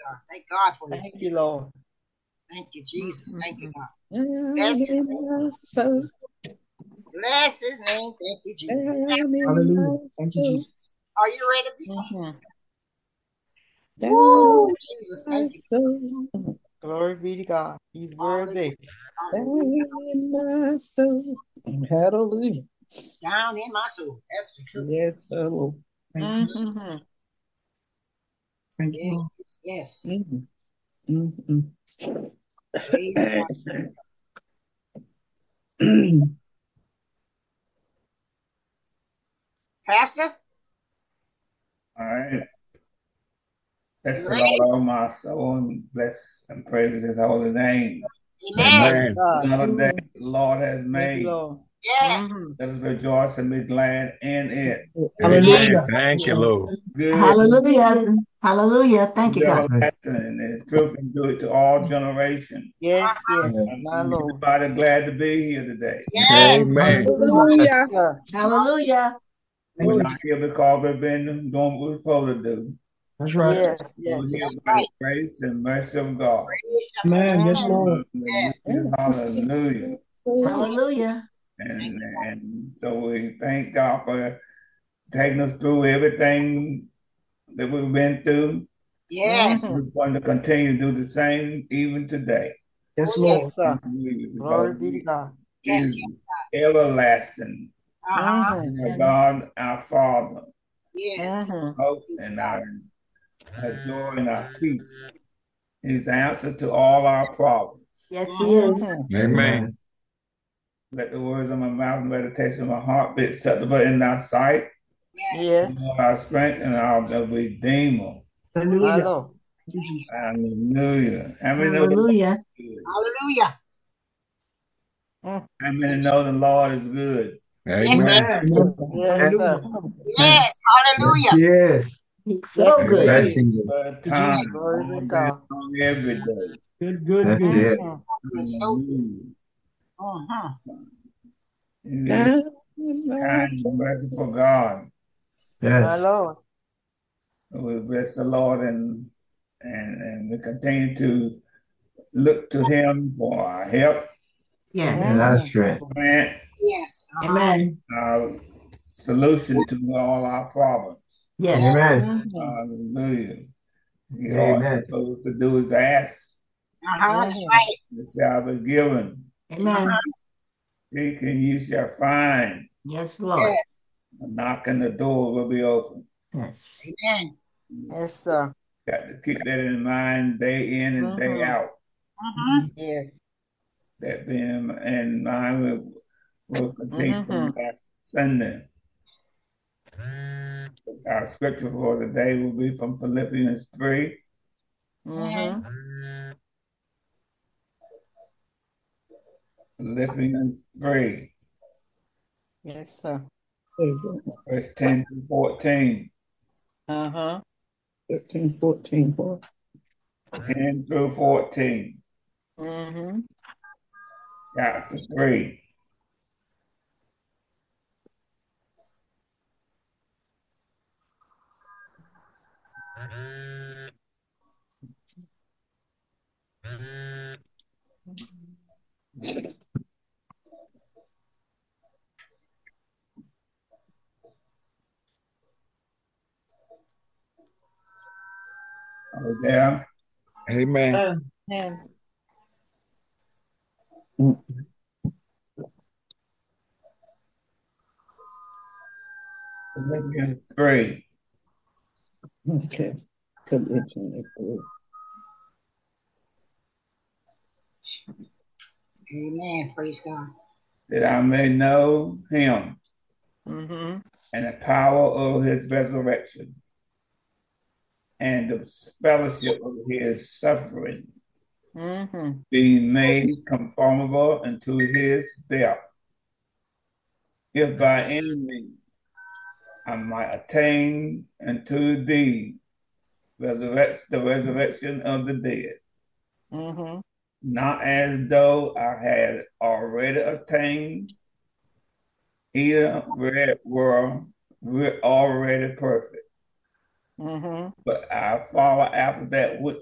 God. Thank God for his. Thank you, Lord. Thank you, Jesus. Thank you, God. Bless his name. Down in Bless his name. Thank you, Jesus. Hallelujah. Thank you, Jesus. Are you ready to be Mm-hmm. Woo, Jesus. my Thank you. soul, Glory be to God. He's Hallelujah. worthy. Hallelujah. down in my soul. Hallelujah. Down in my soul. That's the truth. Yes, so. Thank you. Mm-hmm. Thank you, Yes, Lord. yes. Mm, mm, Praise God. mm. Pastor, All right. Bless you the ready? Lord, all my soul, and bless and praise his holy name. Amen. Praise Amen. God. Another day the Lord has Thank you, made. Lord. Yes. Mm-hmm. Let us rejoice and be glad in it. Yes. Amen. Hallelujah. Thank you, Lord. Good, Hallelujah. Hallelujah. Thank is you, God. everlasting, and his truth endure to all generations. Yes, yes, And my Lord. everybody glad to be here today. Yes. Amen. Hallelujah. Yes, Hallelujah. sir. Hallelujah. Thank We're you. not here because we've been doing what we're supposed to do. That's right. Yes, yes. We're here That's by the right. grace and mercy of God. Praise the mercy. Amen. Yes, Mm-hmm. Lord. Yes. Hallelujah. Hallelujah. Hallelujah. Thank And, you. and so we thank God for taking us through everything that we've been through. Yes. Mm-hmm. We're going to continue to do the same even today. Oh, Yes, yes. Lord. Yes, sir. Because Glory be to God. Yes. He is Yes. everlasting. Uh-huh. Mm-hmm. Our God, our Father, Yes. Mm-hmm. hope and our joy and our peace. He's the answer to all our problems. Yes, He is. Mm-hmm. Amen. Let the words of my mouth and meditation of my heart be acceptable in thy sight. Yes. Yes, You are our strength and our Redeemer. Oh, my yes. Hallelujah. Lord. Thank you, Jesus. Hallelujah. How many know the Lord Hallelujah. is good? Hallelujah. Mm. How many know the Lord is good? Yes, he Amen. Amen. Yes, Yes, Hallelujah. sir. yes. Yes. Yes, Hallelujah. he is. He's Yes, so he Every good. is. Yes, day, he is. for a Thank you, time, Jesus. Glory be all to day God. long, every day. Good, good, That's good. it. Mm-hmm. Yes, so good. Hallelujah. Uh-huh. He is Down in my kind and soul. merciful God. My Yes. Lord. We bless the Lord and we continue to look to Him for our help, Yes. And that's Mm-hmm. strength. grant Yes. Uh-huh. Amen. our solution to all our problems. Yes. Yes. Amen. Mm-hmm. Hallelujah. All Amen. He's supposed to do is ask, Uh-huh. That's Mm-hmm. right. it shall be given. Amen. Seek and you shall find. Yes, Lord. Yes. A knock on the door will be open. Yes. Amen. Yes, sir. Got to keep that in mind day in and day Mm-hmm. out. Uh-huh. Yes. That being in mind, we'll continue Mm-hmm. from next Sunday. Our scripture for the day will be from Philippians 3. Mm-hmm. Philippians 3, Yes, sir. verse 10 to 14. Uh-huh. 13, 14. 10 through 14. Mm-hmm. Chapter 3. Are we there? Amen. And Philippians 3. Okay. Philippians 3. Amen. Praise God. That I may know him mm-hmm. and the power of his resurrection and the fellowship of his suffering, Mm-hmm. being made conformable unto his death, if by any means I might attain unto thee the resurrection of the dead, Mm-hmm. not as though I had already attained, either were already perfect, Mm-hmm. but I follow after that which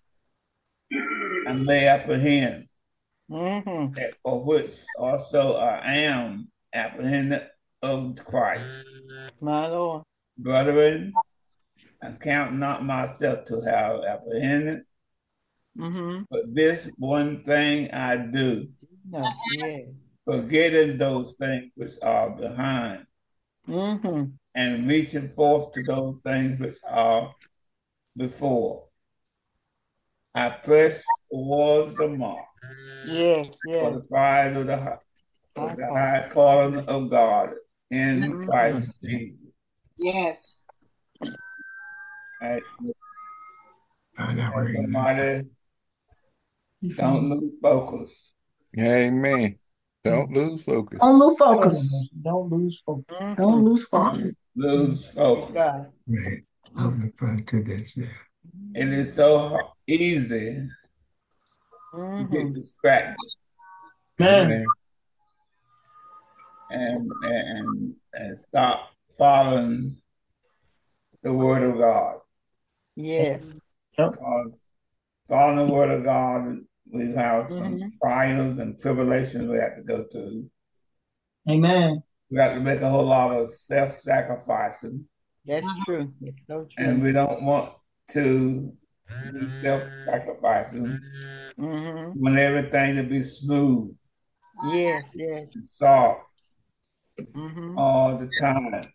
I may apprehend, Mm-hmm. that for which also I am apprehended of Christ. My Lord. Brethren, I count not myself to have apprehended, Mm-hmm. but this one thing I do, No. Yeah. forgetting those things which are behind, Mm-hmm. and reaching forth to those things which are before. I press towards the mark Yes. for Yes. the prize of the high calling of God in Mm-hmm. Christ Jesus. Yes. Right? I never And even. somebody don't lose focus. Amen. Don't lose focus. Don't lose focus. Don't lose focus. Mm-hmm. Don't lose focus. Lose Praise focus. God. Man, I'm the fun to this. Yeah. It is so easy to get Mm-hmm. distracted Amen. and stop following the word of God. Yes. Because following the word of God, we have some Mm-hmm. trials and tribulations we have to go through. Amen. We have to make a whole lot of self-sacrificing, That's true. That's so and true. we don't want to do self-sacrificing. Mm-hmm. We want everything to be smooth Yes. Yes. and soft Mm-hmm. all the time.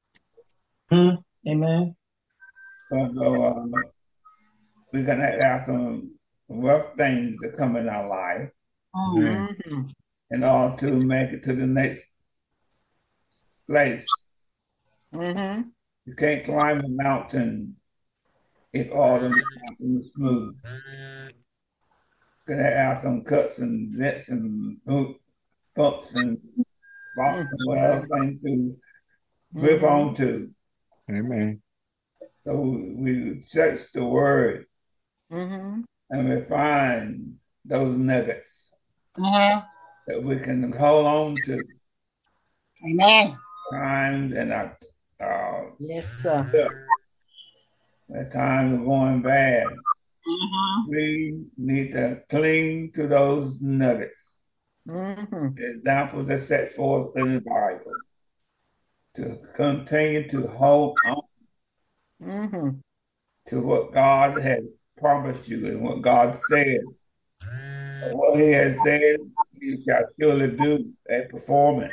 Amen. So we're gonna have some rough things that come in our life Man. Mm-hmm. in order to make it to the next place. Mm-hmm. You can't climb a mountain if all the mountain is smooth. You're gonna have some cuts and dents and bumps and rocks and whatever things to grip Mm-hmm. onto. Amen. So we search the word Mm-hmm. and we find those nuggets Uh-huh. that we can hold on to Amen. times and Yes, sir. at times are going bad. Uh-huh. We need to cling to those nuggets. Mm-hmm. The examples are set forth in the Bible to continue to hold on Mm-hmm. to what God has promised you and what God said. What He has said, He shall surely do and perform it.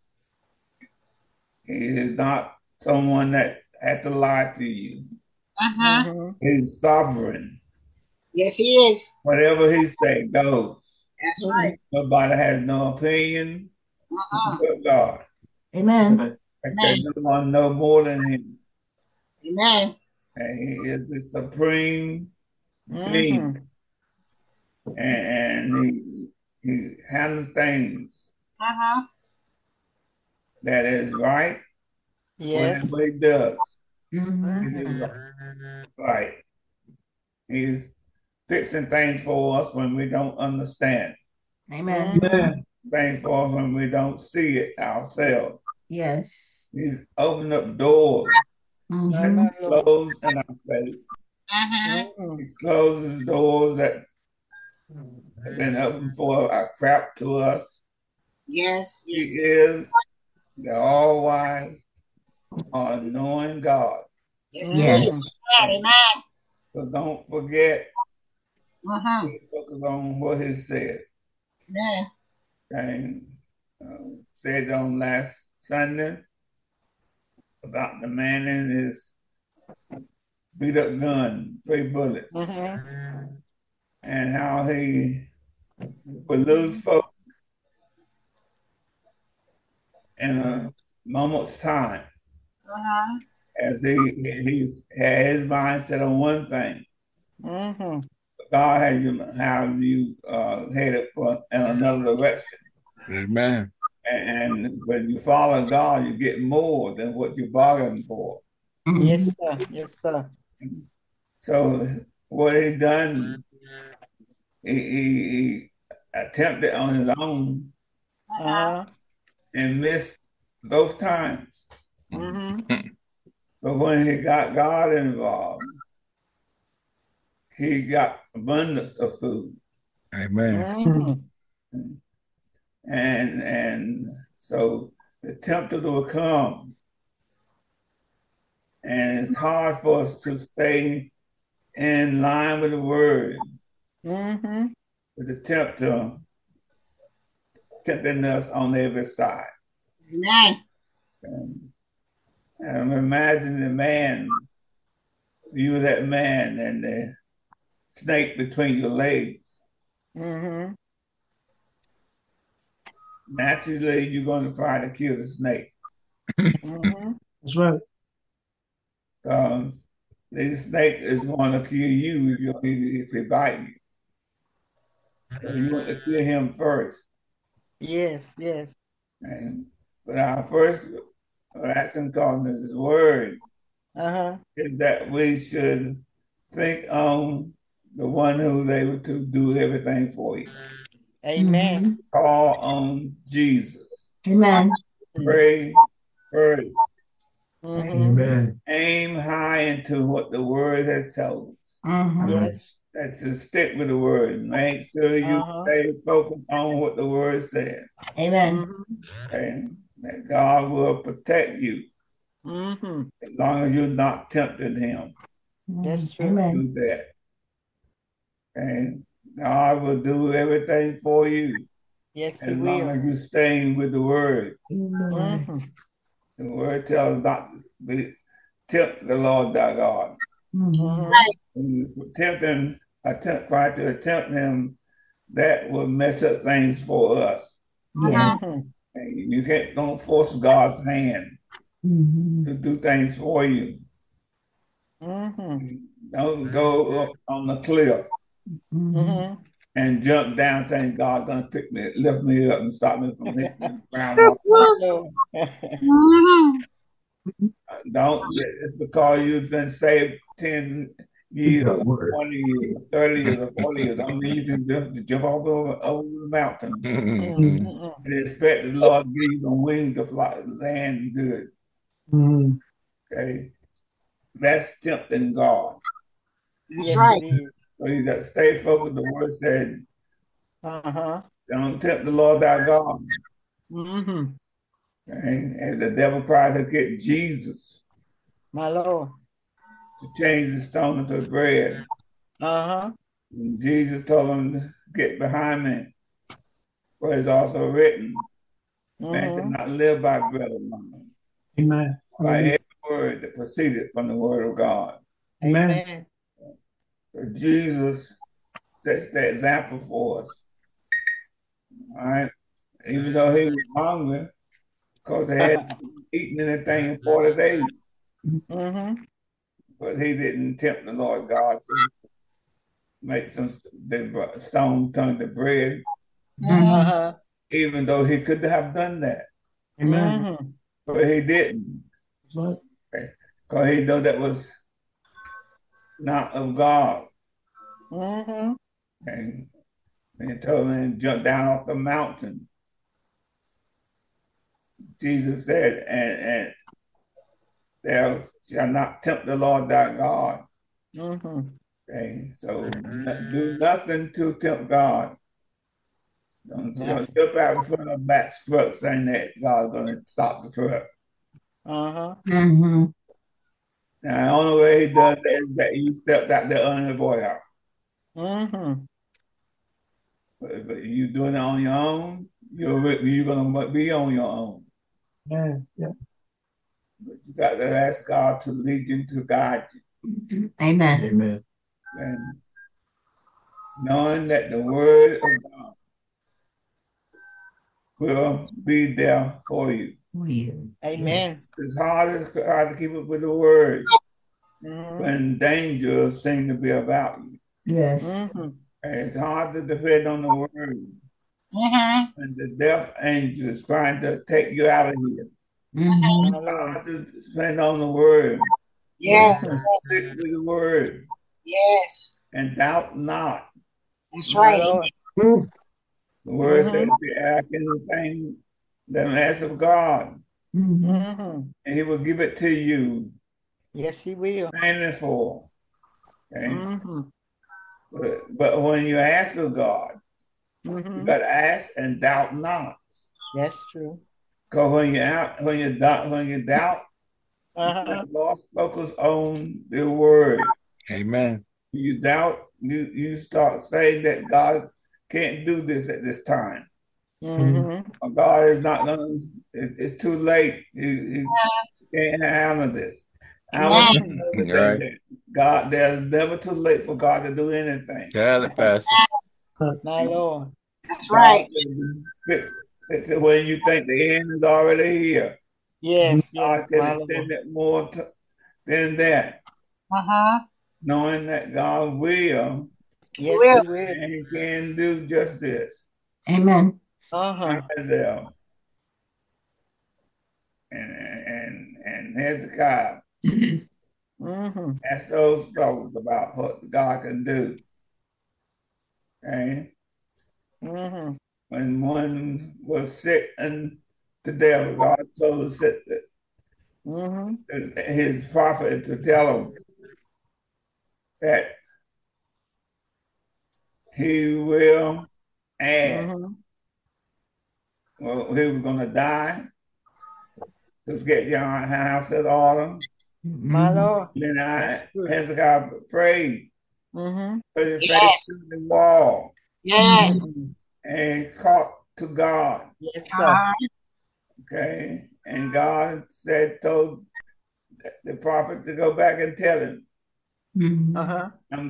He is not someone that had to lie to you. Uh-huh. Mm-hmm. He's sovereign. Yes, he is. Whatever He say goes. That's right. Nobody has no opinion Uh-uh. but God. Amen. Because no one know more than Him. Amen. And He is the supreme Mm-hmm. being. And he handles things Uh-huh. that is right Yes. whenever He does. Mhm. It is right. He's fixing things for us when we don't understand. Amen. Amen. Things for us when we don't see it ourselves. Yes. He's opened up doors, Mhm. My Lord. closed in our face. Uh-huh. Mm-hmm. He closes doors that have been open for a crap to us. Yes. He Yes. is the all-wise, all-knowing God. Yes, he Yes. is. Amen. So don't forget Uh-huh. to focus on what He said. Amen. And said on last Sunday about the man in his beat up gun, 3 bullets, Mm-hmm. and how he would lose focus in a moment's time Uh-huh. as he had his mind set on one thing. Mm-hmm. God had you headed for in another direction. Amen. And when you follow God, you get more than what you bargained for. Yes, sir. Yes, sir. So what he done, he attempted on his own Uh-huh. Uh-huh. and missed both times. Mm-hmm. But when he got God involved, he got abundance of food. Amen. And so the tempter will come. And it's hard for us to stay in line with the word. With the tempter tempting us on every side. Amen. And I'm imagining the man, you that man and the snake between your legs. Naturally, you're going to try to kill the snake. That's right. The snake is going to kill you if he bite you. So you want to kill him first. Yes. But our first action called is His word. Is that we should think on the one who's able to do everything for you. Amen. Call on Jesus. Amen. Pray first. Amen. Aim high into what the word has told us. Yes. That's to stick with the word. Make sure you stay focused on what the word says. Amen. And that God will protect you as long as you're not tempting him. That's true. Amen. Do that. And God will do everything for you Yes, he as long will. as you're staying with the word. Amen. The word tells us not to tempt the Lord thy God. When you try to tempt him, that will mess up things for us. Yes. And you don't force God's hand to do things for you. Don't go up on the cliff and jump down saying God's gonna lift me up and stop me from hitting the ground. Don't, it's because you've been saved 10 years, 20 years, 30 years, or 40 years. I mean, you can just jump over the mountain and expect the Lord to give you the wings to fly, land good. Okay? That's tempting God. That's right. So you got to stay focused. The word said, don't tempt the Lord thy God. Okay? And the devil tried to get Jesus My Lord. to change the stone into bread. And Jesus told him to get behind me. For it's also written, man should not live by bread alone. Amen. By every word that proceeded from the word of God. Amen. So Jesus sets the example for us. All right. Even though he was hungry, because they hadn't eaten anything in 40 days. But he didn't tempt the Lord God to make the stone turn to bread. Even though he could have done that. Amen. But he didn't. Because he knew that was not of God. And he told him to jump down off the mountain. Jesus said, and thou shalt not tempt the Lord thy God. Okay, so do nothing to tempt God. Don't jump out in front of Matt's truck saying that God's going to stop the truck. Now, the only way he does that is that you stepped out there under the boy out. But you doing it on your own, you're going to be on your own. Yeah. But you got to ask God to lead you, to guide you. Amen. And knowing that the word of God will be there for you. Amen. It's hard to keep up with the word when danger seems to be about you. Yes. And it's hard to depend on the word when the death angel is trying to take you out of here. It's hard to depend on the word. Yes. Stick with the word. Yes. And doubt not. That's right. The word says, if you ask anything, then ask of God. And he will give it to you. Yes, he will. standing for. Okay? Mm-hmm. But when you ask of God, you Mm-hmm. got to ask and doubt not. That's true. Because when you doubt, Uh-huh. lost focus on the word. Amen. You doubt, you start saying that God can't do this at this time. Mm-hmm. Or God is not gonna. It's too late. He can't handle this. I want to know Right. that God, there's never too late for God to do anything. Tell it, Pastor. My Lord. That's right. Fix it when you think the end is already here. Yes, yes, God can my extend Lord. it more than that, Uh-huh. knowing that God will Yes, Will. he will. and He can do just this. Amen. Uh-huh. Isaiah and Hezekiah. Mm-hmm. That's those stories about what God can do. Okay? Mm-hmm. When one was sick and to death, God told us Mm-hmm. his prophet to tell him that he will add. Mm-hmm. Well, he was going to die. Just get your house in order. My Lord. Then That's true. Hezekiah prayed, Mm-hmm. put his face Yes. to the wall, Yes. Mm-hmm. and talked to God. Yes, sir. Uh-huh. Okay? And God told the prophet to go back and tell him, Uh-huh.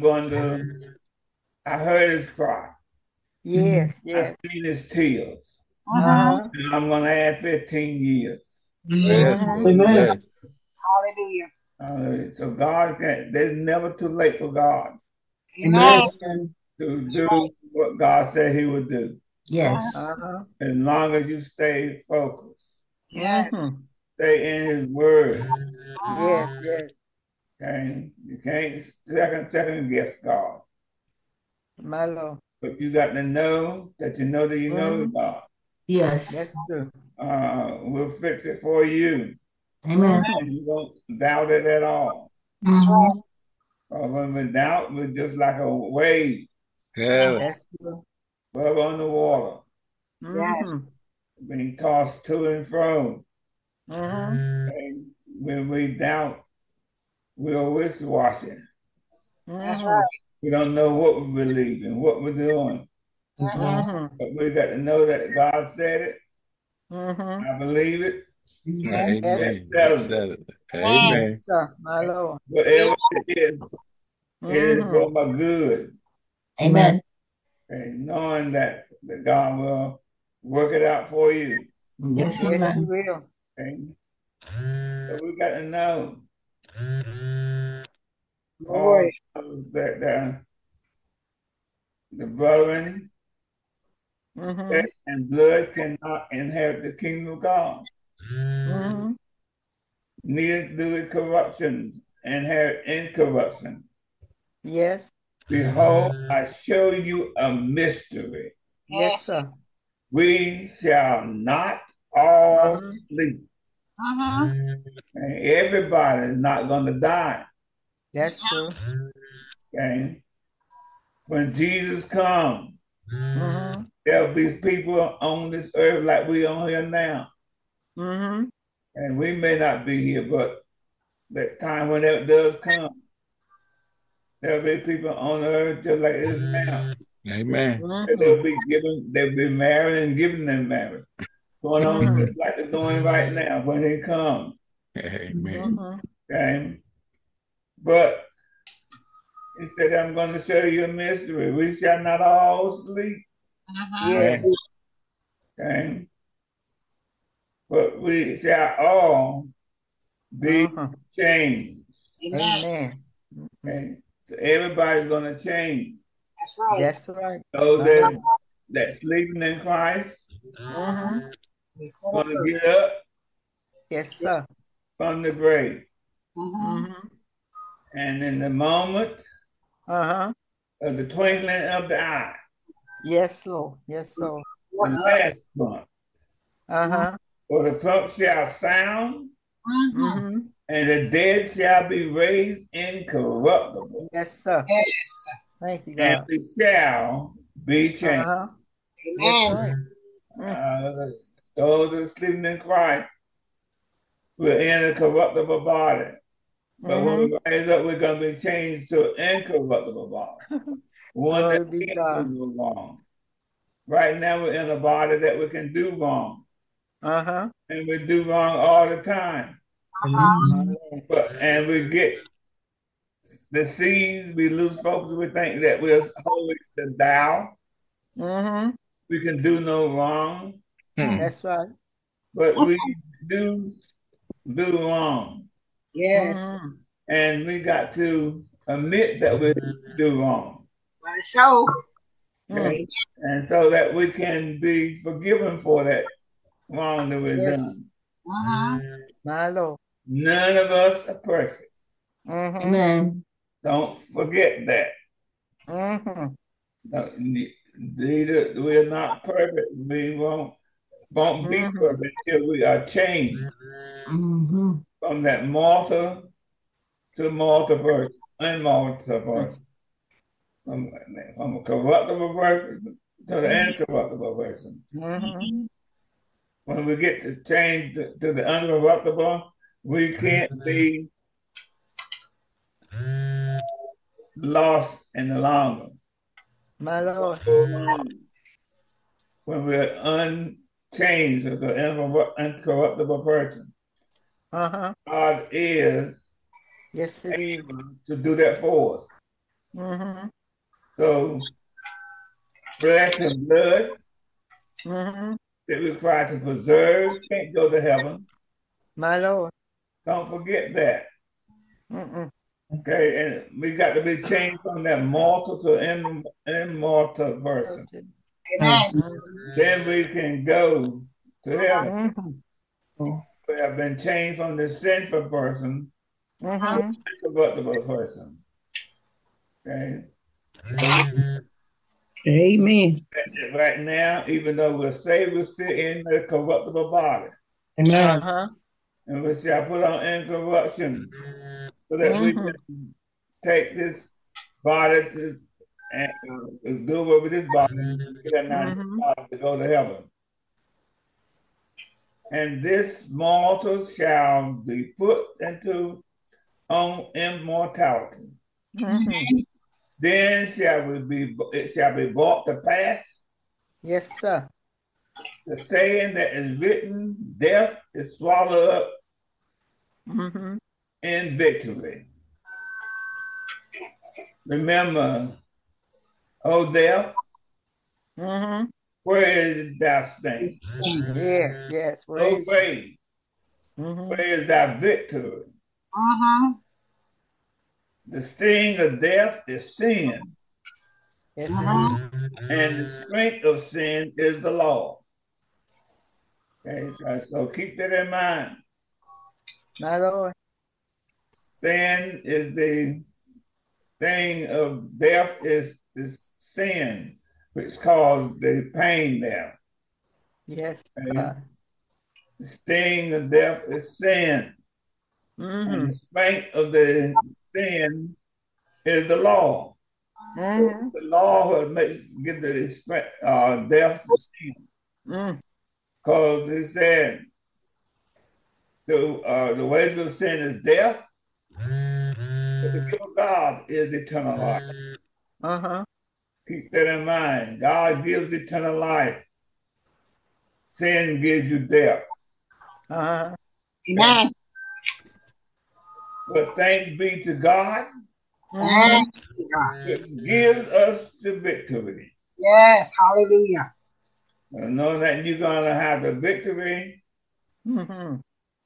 I heard his cry. Yes, I yes. seen his tears. Uh-huh. Uh-huh. And I'm going to add 15 years. Yes, Mm-hmm. Lord. Amen. Yes. Hallelujah. So God there's never too late for God Amen. Amen. to That's do right. what God said he would do. Yes. Uh-huh. As long as you stay focused, Yes. Mm-hmm. stay in his word. Uh-huh. Yes, yes. Okay? You can't second guess God. My Lord. But you got to know that you know Mm-hmm. God. Yes. That's true. We'll fix it for you. Amen. Mm-hmm. You won't doubt it at all. That's right. When we doubt, we're just like a wave Tell it. That's true. above on the water, Yes. Mm-hmm. being tossed to and fro. Mm-hmm. And when we doubt, we're wishy-washy. That's Mm-hmm. right. We don't know what we believe in, what we're doing. Uh-huh. Mm-hmm. But we got to know that God said it. Mm-hmm. I believe it. Yes. Yes, That Amen. settles it. Tell it. Amen. Amen. sir. My Lord. Whatever it is Mm-hmm. for my good. Amen. And knowing that God will work it out for you. Yes, Yes, he amen. will. Okay? So we got to know all Glory. that the brethren, Mm-hmm. flesh and blood cannot inherit the kingdom of God. Mm-hmm. Neither do the corruption inherit incorruption. Yes. Behold, I show you a mystery. Yes, Yes. sir. We shall not all Uh-huh. sleep. Uh-huh. And everybody is not going to die. That's true. Okay? When Jesus comes, Mm-hmm. there'll be people on this earth like we on here now. Mm-hmm. And we may not be here, but that time when that does come, there'll be people on the earth just like it is now. Amen. And they'll be married and giving them marriage. Going on Mm-hmm. just like they're doing right now when they come. Amen. Mm-hmm. Okay? But he said, I'm going to show you a mystery. We shall not all sleep. Uh-huh. Yes. Okay? But we shall all be Uh-huh. changed. Amen. Amen. Okay? So everybody's going to change. That's right. That's right. Those Uh-huh. that sleeping in Christ Mm-hmm. We going to get up Yes, sir. from the grave. Uh-huh. Mm-hmm. And in the moment Uh-huh. of the twinkling of the eye, Yes, Lord. Yes, Lord. the last trump, Uh-huh. for the trump shall sound, Uh-huh. Mm-hmm. And the dead shall be raised incorruptible, Yes, sir. Yes. Thank you, and God. we shall be changed. Uh-huh. Amen. Those that are sleeping in Christ, we're in a corruptible body. But when we raise up, we're going to be changed to incorruptible body. One Glory that be can't God. do wrong. Right now, we're in a body that we can do wrong. Uh-huh. And we do wrong all the time. And we get deceived, we lose focus, we think that we're holy to thou. We can do no wrong. That's right. But we do wrong. Yes. And we got to admit that we do wrong. But so. Okay? And so that we can be forgiven for that wrong that we've done. My Lord. None of us are perfect. Amen. Don't forget that. We are not perfect. We won't be perfect until we are changed from that mortal to mortal person, unmortal person. From a corruptible person to the incorruptible person. When we get to change to the uncorruptible, we can't be lost any longer. My Lord. When we're unchanged as the incorruptible person, God is able to do that for us. So, flesh and blood that we try to preserve can't go to heaven. My Lord. Don't forget that. Okay, and we got to be changed from that mortal to immortal person. Amen. Then we can go to heaven. We have been changed from the sinful person to the incorruptible person. Okay. Amen. Right now, even though we're saved, we're still in the corruptible body. Amen. And we shall put on incorruption so that we can take this body and do over this body, get that body to go to heaven. And this mortal shall be put into immortality. Then it shall be brought to pass. Yes, sir. The saying that is written, death is swallowed up in victory. Remember, O death, where is thy sting? Yes. O grave, where is thy victory? The sting of death is sin. Yes, And the strength of sin is the law. Okay, so keep that in mind. My Lord. Sin is the thing of death is sin, which caused the pain there. Yes. Okay? The sting of death is sin. And the strength of the sin is the law. The law will give the strength, death to sin. Because it said the wages of sin is death, but the gift of God is eternal life. Keep that in mind. God gives eternal life. Sin gives you death. Amen. But thanks be to God, Thanks be to God. which gives us the victory. Yes, hallelujah. Know that you're going to have the victory when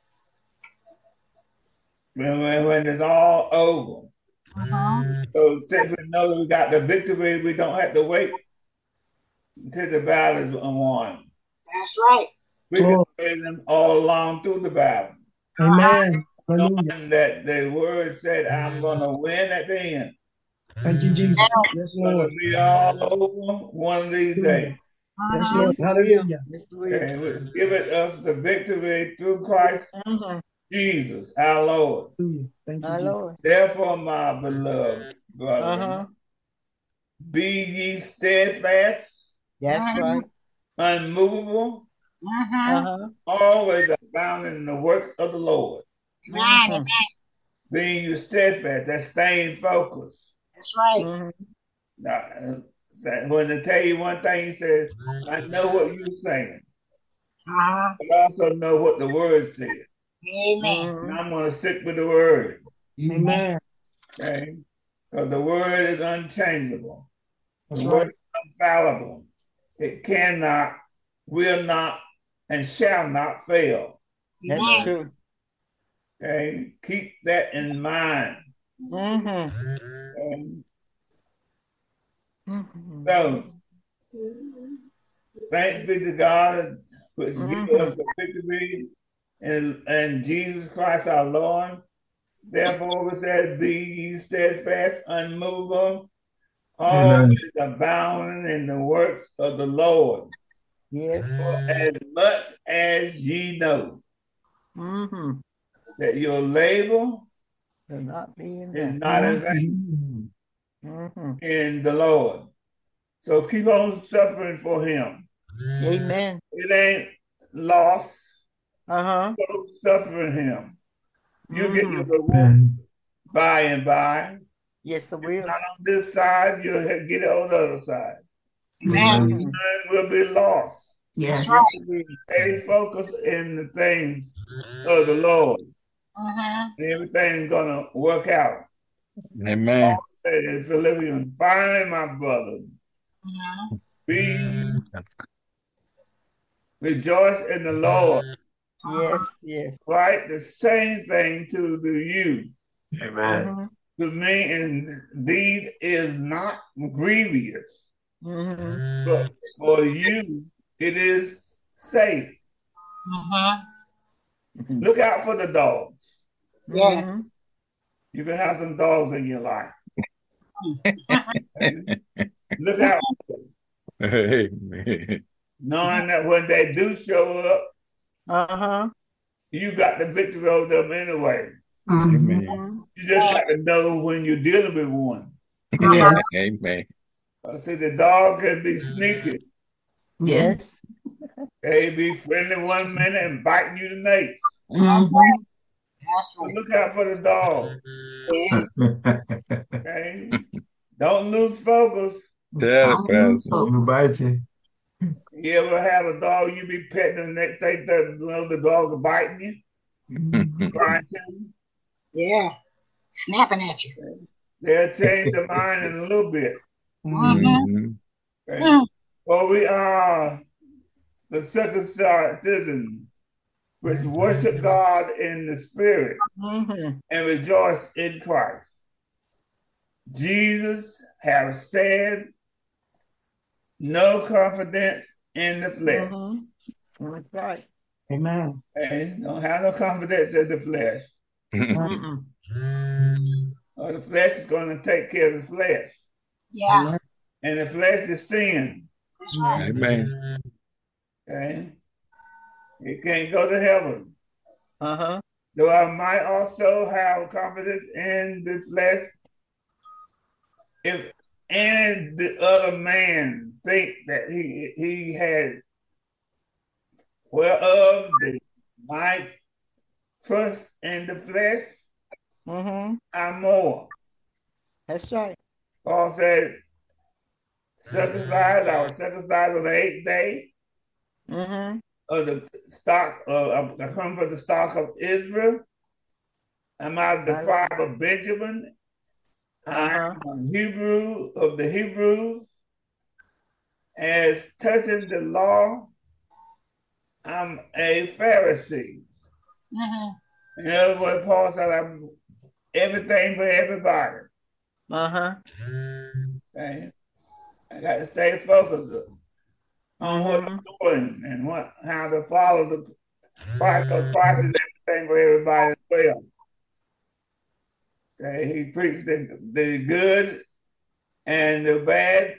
it's all over. So since we know that we got the victory, we don't have to wait until the battle is won. That's right. We can praise him all along through the battle. Amen. Knowing that the word said, I'm going to win at the end. Thank you, Jesus. Yes, It's going Lord. to be all over one of these days. Yes, Lord. Hallelujah. And which giveth us the victory through Christ Jesus, our Lord. Hallelujah. Thank you, My Jesus. Lord. Therefore, my beloved brethren, Uh-huh. be ye steadfast, That's right. unmovable, Uh-huh. always abounding in the works of the Lord. Amen. Mhm. Being you steadfast, that's staying focused. That's right. Mhm. Now, when they tell you one thing, he says, I know what you're saying, Uh-huh. but I also know what the word says. Amen. And Mhm. I'm going to stick with the word, Amen. okay? Because the word is unchangeable. The That's word right. is infallible. It cannot, will not, and shall not fail. That's Amen. true. Okay? Keep that in mind. Mhm. Okay? Mhm. So, thanks be to God, which gives us Mhm. the victory and Jesus Christ our Lord. Therefore, we said, be ye steadfast, unmovable, Amen. always abounding in the works of the Lord. Yes. For as much as ye know Mhm. that your labor Will not be in is vain. not in vain Mhm. in the Lord. So keep on suffering for him. Amen. It ain't loss. Uh-huh. Keep on suffering him. You get your Mhm. reward by and by. Yes, I If will. not on this side, you'll get it on the other side. Amen. Mhm. None will be lost. That's Yes. Yes, right. I will. Stay focused in the things of the Lord. Uh-huh. And everything's going to work out. Amen. Paul said in Philippians, finally, my brother, Uh-huh. be rejoice in the Lord. Yes, yes. Right? The same thing to the you. Amen. Mhm. To me, indeed, is not grievous, Mhm. but for you, it is safe. Uh-huh. Look out for the dogs. Yes. Mhm. You can have some dogs in your life. Okay? Look out for them, Amen. knowing that when they do show up, Uh-huh. you got the victory over them anyway. Mhm. Amen. Mhm. You just got to know when you're dealing with one. Yes. Amen. See, the dog can be sneaky. Yeah. Yes. They be friendly one minute and biting you the next. That's Mhm. right. That's So right. look out for the dog. Yeah. Okay? Don't lose focus. Tell it, I'm loose Pastor. on the bite. You ever have a dog you be petting and the next thing the dog is biting you, trying to? Yeah. Snapping at you. They'll change their mind in a little bit. Uh-huh. Mhm. Okay? For we are the circumcised citizens, which worship God in the spirit Mhm. and rejoice in Christ. Jesus has said, no confidence in the flesh. Mhm. That's right. Amen. Okay? Don't have no confidence in the flesh. Mm-mm. Or the flesh is going to take care of the flesh. Yeah. Amen. And the flesh is sin. That's right. Amen. Okay? It can't go to heaven. Uh-huh. Though I might also have confidence in the flesh, if any the other man think that he had whereof they might trust in the flesh, Mhm. I'm more. That's right. Paul said, circumcised, I was circumcised on the 8th day Mhm. of the stock of I come from the stock of Israel. I'm out of the My Lord. tribe of Benjamin. I Uh-huh. am a Hebrew of the Hebrews. As touching the law, I'm a Pharisee. Uh-huh. In other words, Paul said, I'm everything for everybody. Uh-huh. Okay? I got to stay focused on what I'm Mhm. doing and how to follow the Christ, because Christ is everything for everybody as well. Okay? He preached the good and the bad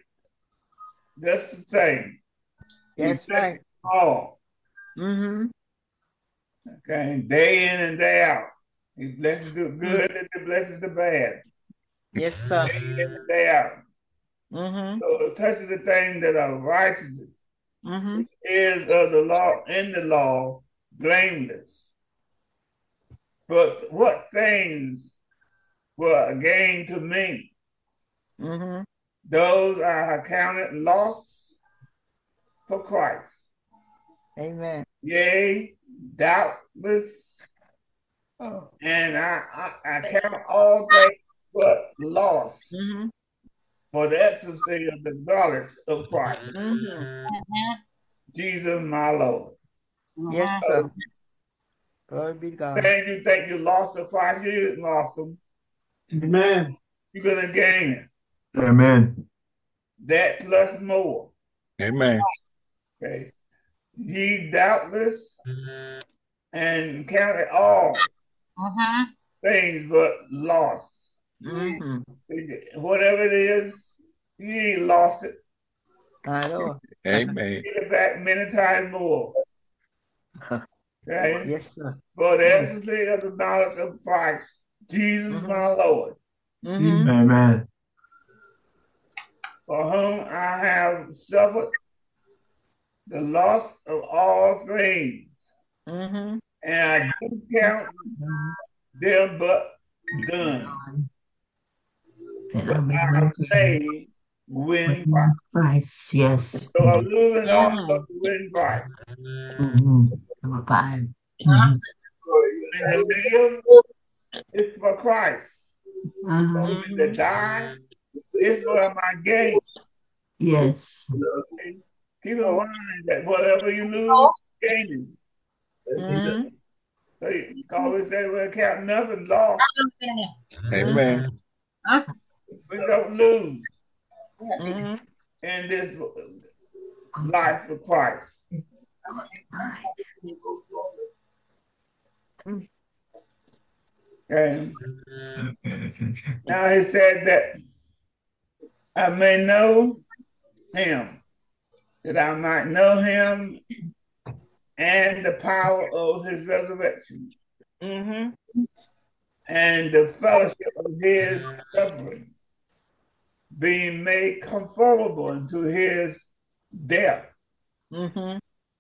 just the same. He That's blessed right. all. Mhm. Okay, day in and day out. He blesses the good and he blesses the bad. Yes, sir. Day in and day out. Mm-hmm. So it touches the things that are righteous, Mm-hmm. is of the law, in the law, blameless. But what things were a gain to me? Mm-hmm. Those I accounted loss for Christ. Amen. Yea, doubtless, and I count all things but loss Mm-hmm. for the excellency of the knowledge of Christ, Mm-hmm. Jesus my Lord. Yes, sir. Glory be to God. Things you think you lost to Christ, you didn't lost them. Amen. You're going to gain it. Amen. That plus more. Amen. Okay. Ye doubtless and count it all things but lost. Mm-hmm. Whatever it is, you ain't lost it. My Lord. Amen. Get it back many times more. Okay? Yes, sir. For the excellency of the knowledge of Christ, Jesus my Lord, Mm-hmm. Amen. for whom I have suffered the loss of all things, Mm-hmm. and I do count them but done. That I may I know may win him. Christ. Christ, yes. So I'm losing all but to win Christ. Number 5. And to live is for Christ. Uh-huh. And to die is for my gain. Yes. Keep in mind that whatever you lose, you're gaining. Mm-hmm. So you always say, well, count nothing lost. Amen. We don't lose Mm-hmm. in this life for Christ. Okay. Now he said that I may know him, that I might know him and the power of his resurrection Mm-hmm. and the fellowship of his suffering, being made conformable into his death. Mm-hmm.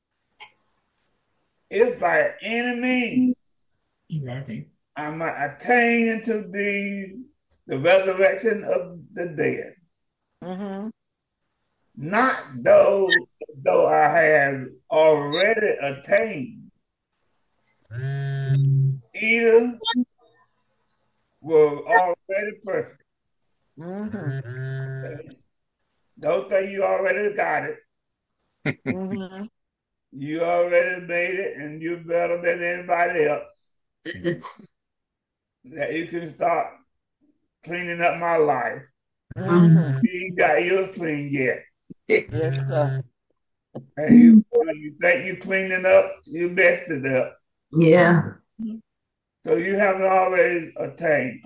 If by any means 11. I might attain into the resurrection of the dead, Mm-hmm. not though I have already attained, either were already perfect. Mm-hmm. Don't think you already got it. Mm-hmm. You already made it, and you're better than anybody else. That you can start cleaning up my life. Mm-hmm. You ain't got yours clean yet. Yes, sir. And you think you cleaning up, you messed it up. Yeah. So you haven't already attained.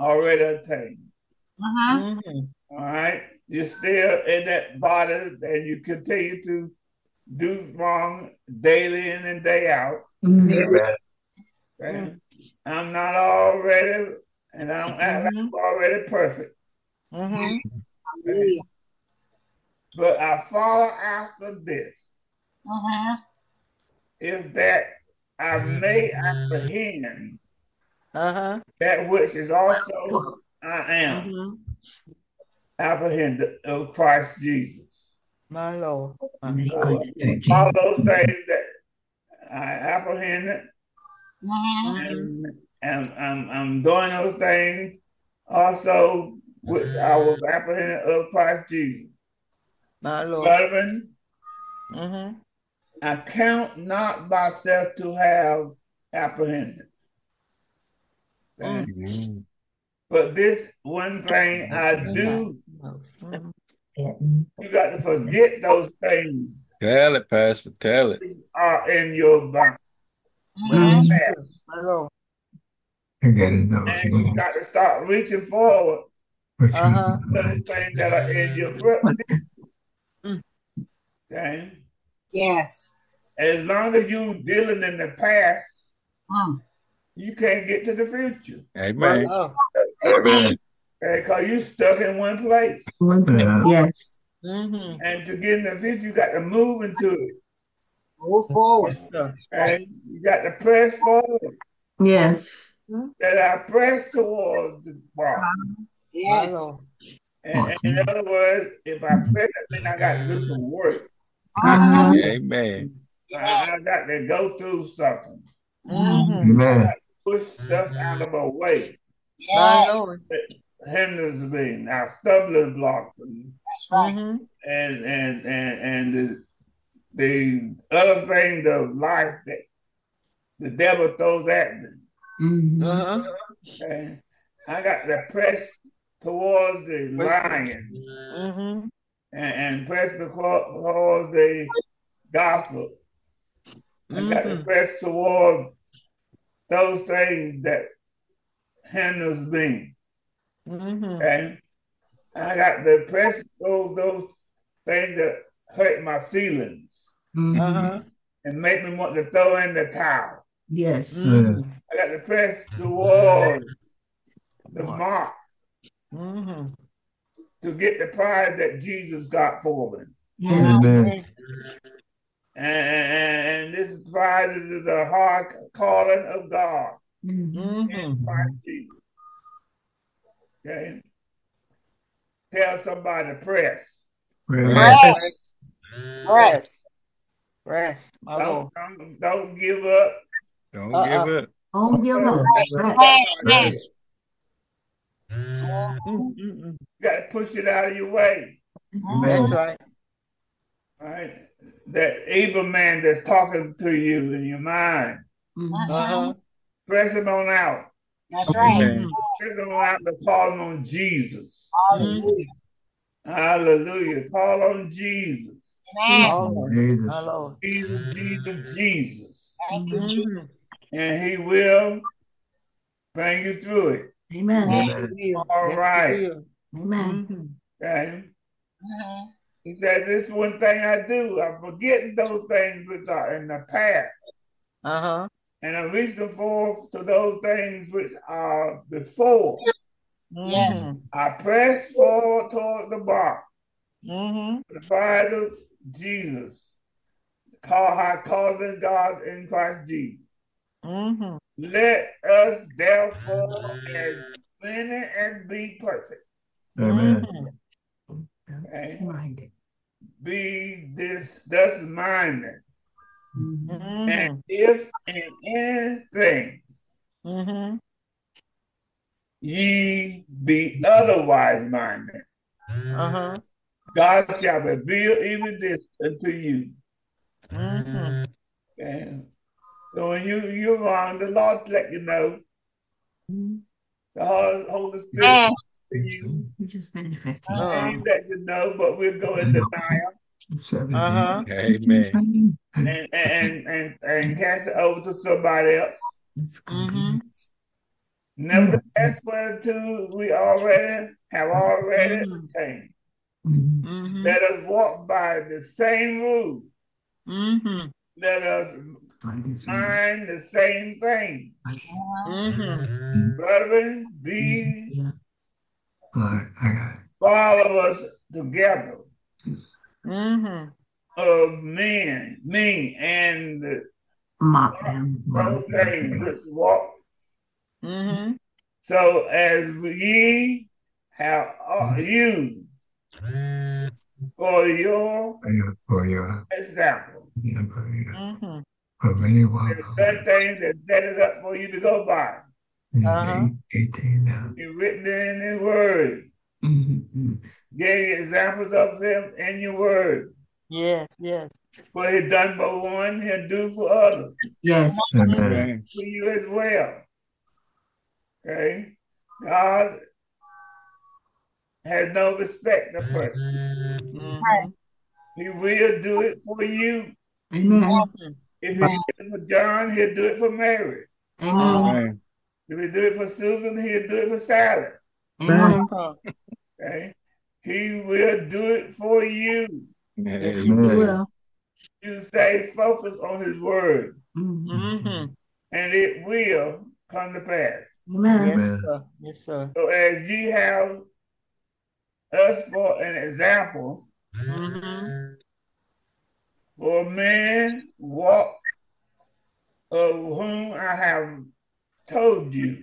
Mm-hmm. All right? You're still in that body and you continue to do wrong daily in and day out. Amen. Okay? I'm not already, and I don't act like I'm already perfect. Mm-hmm. Okay? But I follow after this. Is that I may apprehend Uh-huh. that which is also I am Mm-hmm. apprehended of Christ Jesus. My Lord. So all those things that I apprehended, and I'm doing those things also which I was apprehended of Christ Jesus. My Lord. Brethren, Mm-hmm. I count not myself to have apprehended. Okay? Mm. But this one thing I do, you got to forget those things Tell it, Pastor. Tell it. are in your mind. My Lord. Forget it though. And you got to start reaching forward Uh-huh. to those things that are in your foot. Okay? Yes. As long as you dealing in the past, you can't get to the future. Amen. Oh. Amen. Because you stuck in one place. Yeah. Yes. And to get in the future, you got to move into it. Move forward. Yes, sir. And you got to press forward. Yes. That I press towards the bar. My Yes. Lord. And in other words, if I press, that means I got to do some work. Amen. I got to go through something. Amen. Push stuff out of my way. My Yes. Lord. Hinders me. Now stumbling blocks. That's right. And the other things of life that the devil throws at me. Okay? I got to press towards the lion and press towards the gospel. I got to press towards those things that hinders me. Okay? I got to press those things that hurt my feelings and make me want to throw in the towel. Yes. I got to press towards the mark to get the prize that Jesus got for me. Yes. Amen. And this prize is a hard calling of God in Christ Jesus. Okay? Tell somebody to press. Press. Press. Press. My Lord. Don't give up. Don't give up. Don't give up. Press. You got to push it out of your way. That's right. All right? That evil man that's talking to you in your mind, press him on out. That's right. Amen. Press him on out to call him on Jesus. Hallelujah. Hallelujah. Call on Jesus. Amen. Jesus. My Lord. Jesus, Jesus, Jesus. Thank you, Jesus. And he will bring you through it. Amen. Amen. All right. Amen. Okay. He said, this one thing I do, I'm forgetting those things which are in the past. And I'm reaching forth to those things which are before. Yes. I press forward toward the mark. The prize of Jesus. High calling God in Christ Jesus. Let us therefore, as many as be perfect, Amen. okay, be thus minded. And if in anything ye be otherwise minded, God shall reveal even this unto you. Okay. So when you're wrong, the Lord let you know. The Holy Spirit to you. We just finished 15. He let you know, but we'll go in denial. 17. Amen. And cast it over to somebody else. It's complete. Nevertheless, whereto we have already attained. Let us walk by the same rule. Let us mind the same thing. Brethren, be follow us together of men, me, and Mock them. those things which walk. So as ye have used for your example, Of anyone. there's done things that set it up for you to go by. 18 now. You've written it in His Word. Gave you examples of them in your Word. Yes, yes. What He done for one, He'll do for others. Yes. Amen. For you as well. Okay? God has no respect of person. He will do it for you. Amen. If He did it for John, He'll do it for Mary. Amen. If He do it for Susan, He'll do it for Sally. Amen. Okay? He will do it for you. Yes, Amen. you will. You stay focused on His Word. Mhm. and it will come to pass. Amen. Yes, Amen. sir. Yes, sir. So as ye have us for an example, for men walk of whom I have told you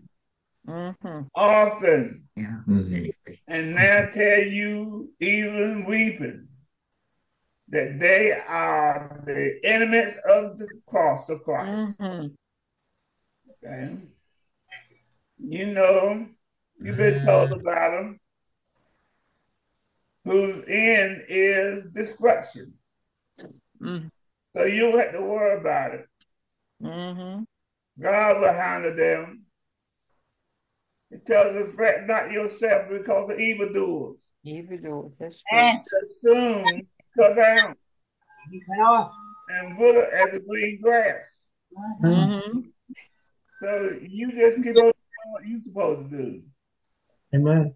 often, Yeah. and now tell you, even weeping, that they are the enemies of the cross of Christ. Okay? You know, you've been told about them, whose end is destruction. So you don't have to worry about it. God will handle them. It tells us, fret not yourself because of evildoers. Evildoers. That's And true. That soon cut down be cut off. and wither as the green grass. So you just keep on doing what you're supposed to do. Amen.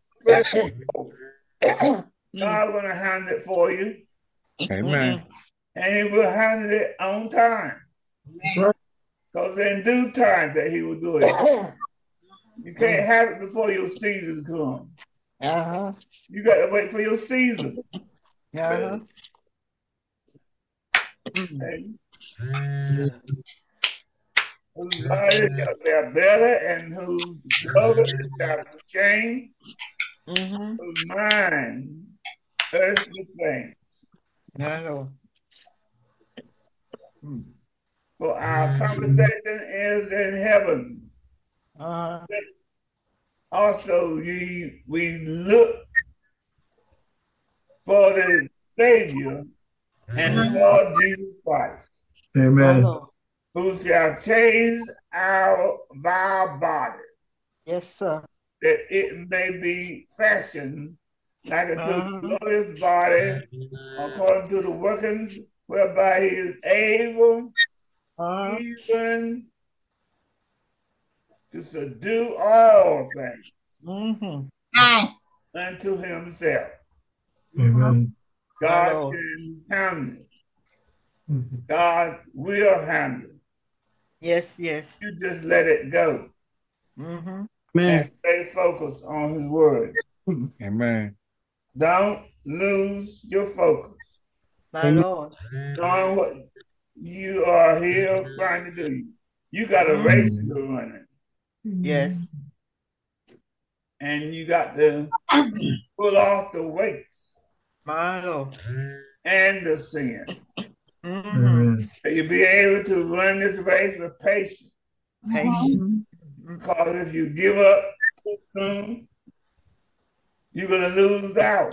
God's going to handle it for you, Amen. and He will handle it on time. Because in due time that He will do it. You can't have it before your season comes. You got to wait for your season. Okay? Whose body shall bear better, and whose brother shall be ashamed, whose mind earthly things. For our conversation is in heaven. Also, we look for the Savior and the Lord Jesus Christ, Amen. who shall change our vile body, Yes, sir. that it may be fashioned like a glorious body, according to the workings whereby He is able even to subdue all things And unto Himself. Amen. God can handle it. God will handle it. Yes, yes. You just let it go Amen. and stay focused on His word. Amen. Don't lose your focus My Lord. on what you are here trying to do. You got a race you're running, Yes. and you got to pull off the weights My Lord. and the sin. Amen. So you'll be able to run this race with patience. Patience. Because if you give up too soon, you're going to lose out.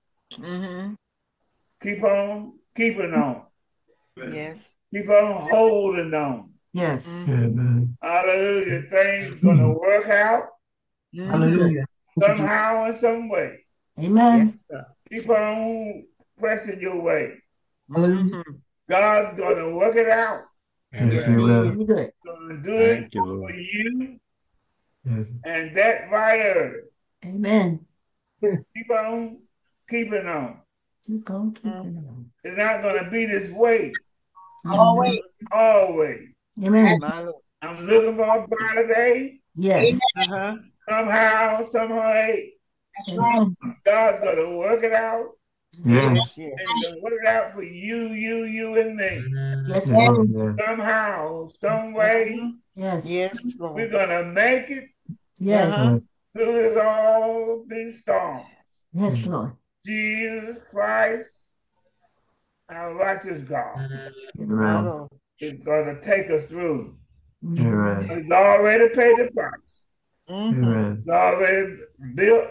Keep on keeping on. Yes. Keep on holding on. Yes. Amen. Hallelujah. Things going to work out Hallelujah. somehow in some way. Amen. Yes, sir. Keep on pressing your way. Hallelujah. God's going to work it out. Yes, Amen. He will. Very good. Going to do it Thank you, for Lord. you Yes. and that right early. Amen. Keep on keeping on. Keep on keeping on. It's not going to be this way always. always. Amen. My Lord. I'm looking for a brighter day. Yes. Somehow, some way, That's right. Amen. God's going to work it out. Yes. Yes. And He's going to work it out for you, and me. Yes, Yes. Lord. Yes. Somehow, some way, Yes. Yes, we're Lord. going to make it Yes. through all these storms. Yes, Lord. Jesus Christ, our righteous God, My Amen. Lord. is going to take us through. Amen. He's already paid the price. Amen. He's already built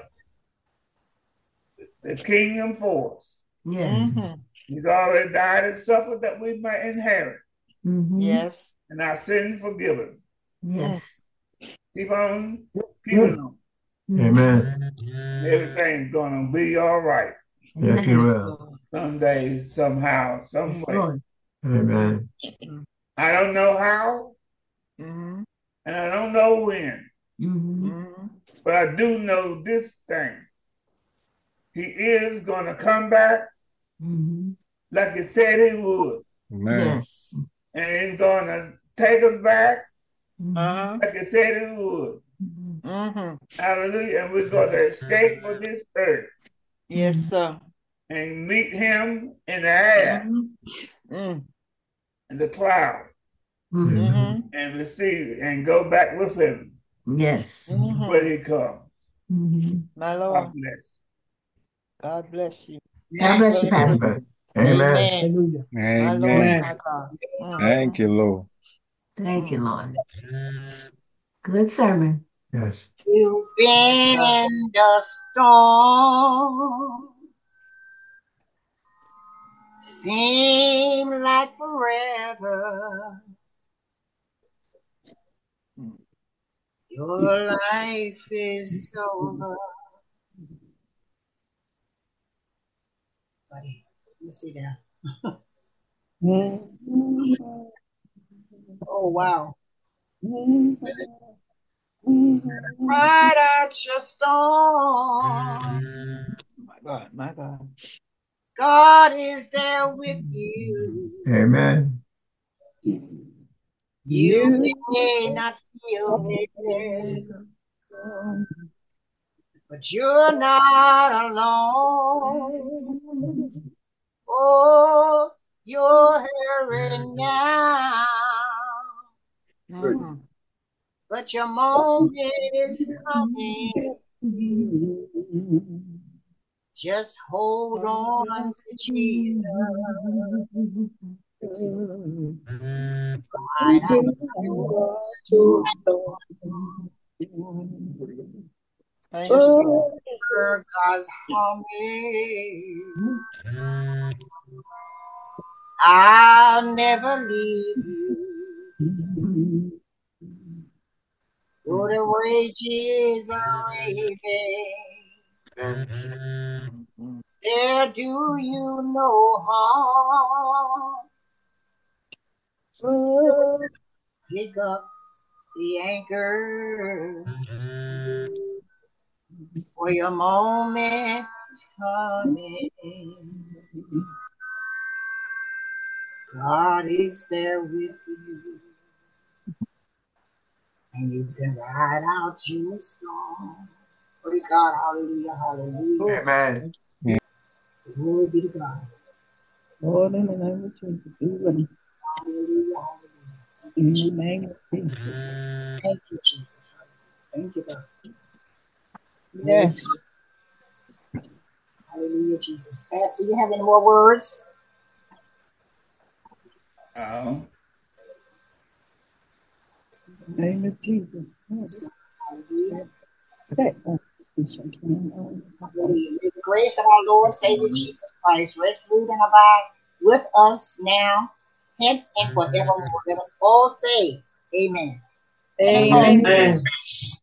the kingdom for us. Yes. He's already died and suffered that we might inherit, Yes. and our sins forgiven. Yes. Keep on keeping on. Amen. Everything's going to be all right. Yes, He will. Someday, somehow, some Yes, way. Lord. Amen. I don't know how, and I don't know when, but I do know this thing. He is going to come back like He said He would. Amen. Yes. And He's going to take us back Mhm. like it said it would. Mm-hmm. Hallelujah. And we're going to escape from this earth Yes, sir. and meet him in the air, Mm-hmm. in the cloud, Mm-hmm. and receive and go back with him Yes. Mm-hmm. when he comes. Mhm. My God Lord. bless. God bless you. God bless you, Pastor. Amen. Amen. Amen. Hallelujah. My Lord, Amen. my God. Thank you, Lord. Thank you, Lord. Good sermon. Yes. You've been in the storm. Seem like forever. Your life is over. Buddy, let me sit down. Oh, wow. Ride out your storm. My God, my God. God is there with you. Amen. You may not feel it, but you're not alone. Oh, you're hurrying now, Mm-hmm. but your moment is coming. Just hold on to Jesus. Ride out your storm. Thank Just you, Lord. hear God's humming. I'll never leave you. Though the wages are raving, there do you no harm. Pick up the anchor, for your moment is coming. God is there with you, and you can ride out your storm. Praise God, hallelujah, hallelujah. Amen. Glory be to God. Lord, in the name of Jesus, do it. Hallelujah, hallelujah. In the name of Jesus. Thank you, Jesus. Thank you, God. Yes. Hallelujah, Jesus. Pastor, you have any more words? In the name of Jesus. Hallelujah. Hallelujah. Hallelujah. May the grace of our Lord and Savior Jesus Christ rest, rule, and abide with us now, hence, and forevermore. Let us all say, Amen. Amen. Amen.